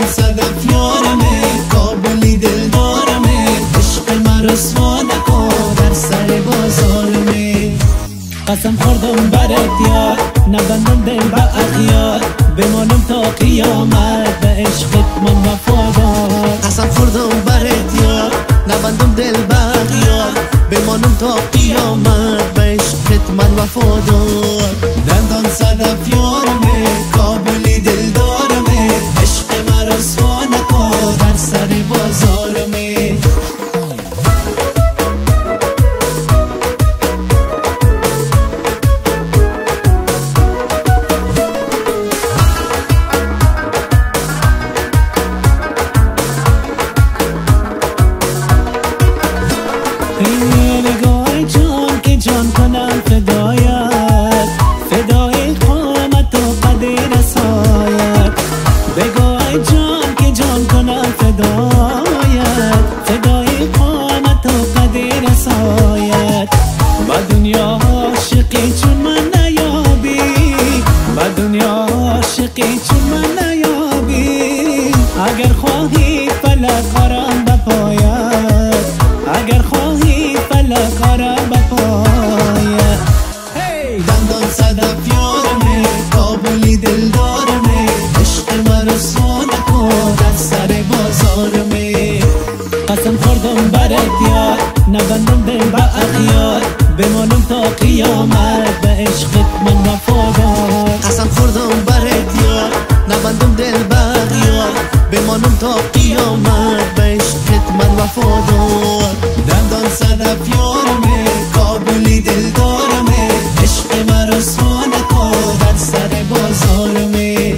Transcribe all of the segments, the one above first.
صدف یارمه، کابلی دلدارمه، عشق من رسوا نکن در سر بازارمه. قسم خوردم برات یار، نبندم دل با اغیار، بمانم تا قیامت به عشقت من وفادار. قسم خوردم برات یار، نبندم دل با اغیار، بمانم تا قیامت به عشقت من وفادار. دندان صدف یارمه، کابلی دلدارمه، عشق من رسوا نکن در سر بازارمه. نگاه جان که جان کنم فدایت، فدای قامت و قدر سایت. بگاه جان که جان کنم فدایت، فدای قامت و قدر سایت. با دنیا عاشقی چون من نیابی، با دنیا عاشقی چون من نیابی. اگر خواهی فلک آرام بپایت، اگر خواهی فلک آرام بپایت. دندان صدف یارمه، کابلی دلدارمه، عشق من رسوا نکن در سر بازارمه. قسم خوردم برات یار، نبندم دل با اغیار، بمانم تا قیامت به عشقت من وفادار. قسم خوردم برات یار، نبندم دل با اغیار، بمانم تا قیامت به عشقت من وفادار. دندان صدف یارمه، کابلی دلدارمه، عشق من رسوا نکن در سر بازارمه.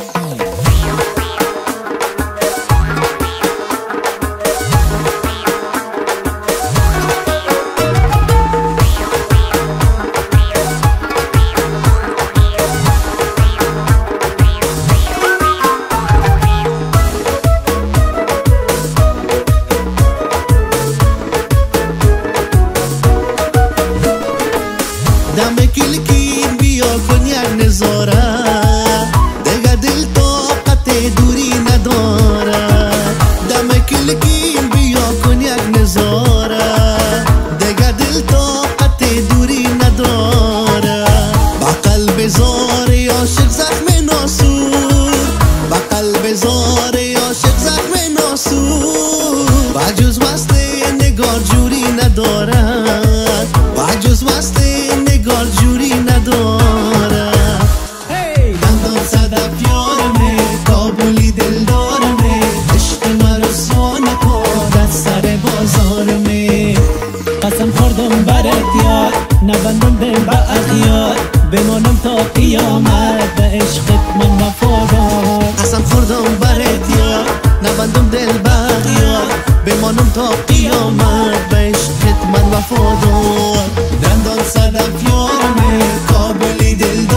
دم کلکین بیا کن یک نظاره، دیگه دل طاقت دوری نداره. دم کلکین بیا کن یک نظاره، دیگه دل طاقت دوری نداره. با قلب زار عاشق زخم ناسور، با قلب زار عاشق زخم ناسور. با جز مست نگار جوری ندارد، با جز مست نگار جوری نداره. دندان صدف یارمه، کابلی دلدارمه، عشق من رسوا نکن در سر بازارمه. قسم خوردم برات یار، نبندم دل با اغیار، بمانم تا قیامت به عشقت من وفادار. قسم خوردم برات یار، نبندم دل با اغیار، بمانم تا قیامت به عشقت من وفادار. دندان صدف یارمه، کابلی دلدارمه،